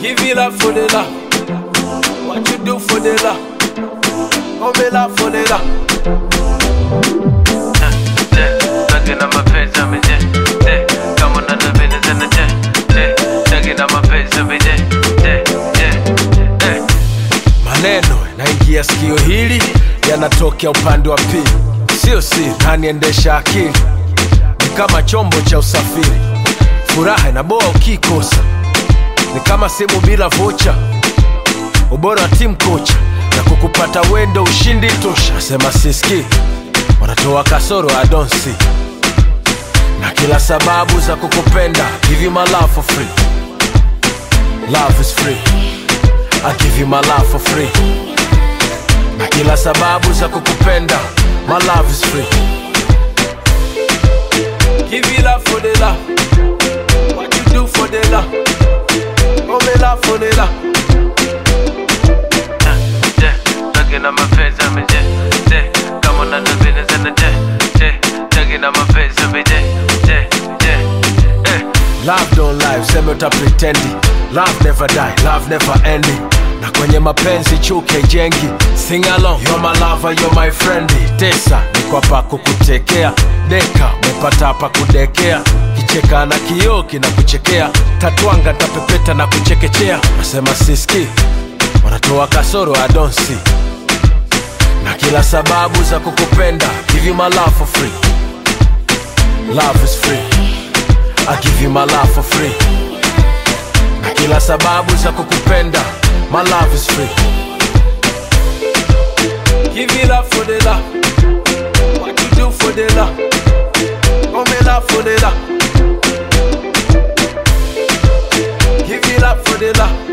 Give it up for the love. What you do for the love? Oh, me love for the love. Talking on my face, I'm in jet. Come on, the business in the jet. Talking on my face, I'm in jet. Maneno naingia sikio hili yanatokea upande wa pili. Sio siri, naniendesha akili. Ni kama chombo cha usafiri. Furaha inaboa ukikosa. Ni kama simu bila vocha. Ubora wa team kocha na kukupata wendo ushindi tosha. Sema siski, wanatoa kasoro I don't see. Na kila sababu za kukupenda. Give you my love for free. Love is free. I give you my love for free. Na kila sababu za kukupenda. My love is free. Give you love for the love. What you do for the love? Oh, me love for the love. Talking on my face, I'm in jet. Come on, the business in the jet. Talking on my face, I'm in jet. Love don't lie, sema uta pretendi. Love never die, love never ending. Na kwenye mapenzi chuke jengi. Sing along, you're my lover, you're my friendly. Tesa, niko hapa kukutekea. Deka, umepata hapa kudekea. Kicheka na kioo kinakuchekea. Tatuanga tapepeta na kuchekechea. Nasema siski, wanatoa kasoro I don't see. Na kila sababu za kukupenda. Give you my love for free. Love is free. I give you my love for free. Na kila sababu za kukupenda. My love is free. Give you love for the love. What you do for the love? Oh, me love for the love. Give you love for the love.